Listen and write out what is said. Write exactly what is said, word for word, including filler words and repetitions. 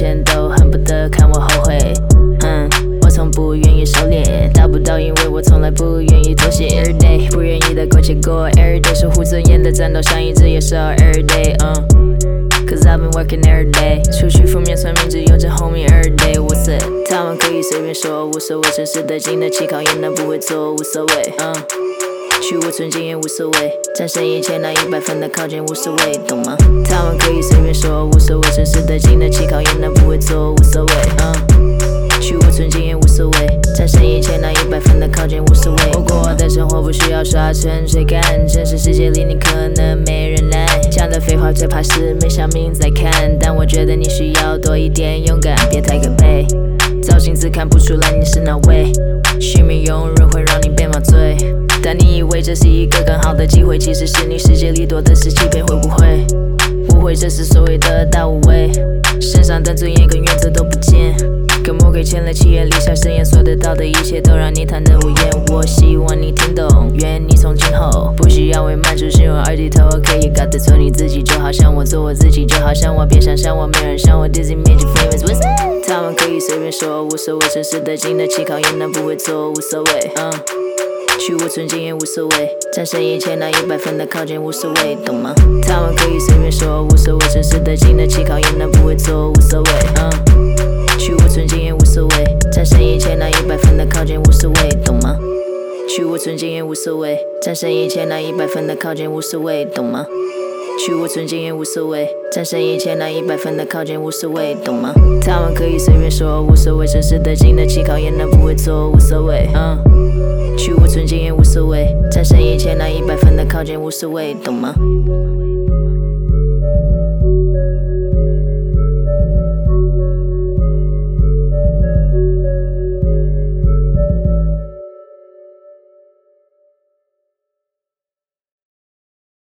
前都恨不得看我后悔。嗯，我从不愿意收敛，达不到，因为我从来不愿意妥协。Everyday 不愿意的过结果 ，Everyday 守护尊严的战斗，像一只野兽 Everyday， 嗯。Cause I've been working every day， 除去负面算命，只用这 homie every day。我 said， 他们可以随便说，无所谓，城市的经得起考验，那不会错，无所谓。嗯，虚无纯净也无所谓，战胜一切那一百分的靠近无所谓，懂吗？他们可以随便说，无所谓，城市的经得起考验，那不会错，无所谓。嗯，虚无纯净也无所谓，战胜一切那一百分的靠近无所谓。我过我的生活不需要刷存在感，真实世界里你可能没人来。讲的废话最怕是没上命在看，但我觉得你需要多一点勇敢，别太可悲。照镜子看不出来你是哪位，虚名庸人会让你被麻醉。但你以为这是一个更好的机会，其实是你世界里多的是欺骗，会不会误会这是所谓的大无畏？身上的尊严跟原则都不见，跟魔鬼签了契约，立下誓言，所得到的一切都让你贪得无厌。我希望你听懂，愿你从今后不需要为满足心愿而低头。OK， you got to 做你自己，就好像我做我自己，就好像我别想象我，没人像我 Dizzy made you famous。What's that？ 他们可以随便说，无所谓，城市的经得起考验，那不会错，无所谓。嗯，虚无纯净也无所谓，战胜一切那一百分的靠近无所谓，懂吗？他们可以随便说，无所谓，城市的经得起考验，那不会错，无所谓。嗯。虚无纯净也无所谓，战胜一切那一百分的靠近无所谓，懂吗？虚无纯净也无所谓，战胜一切那一百分的靠近无所谓，懂吗？虚无纯净也无所谓，战胜一切那一百分的靠近无所谓，懂吗？他们可以随便说，无所谓，真实的经得起考验，那不会错，无所谓。嗯，虚无纯净也无所谓，战胜一切那一百分的靠近无所谓，懂吗？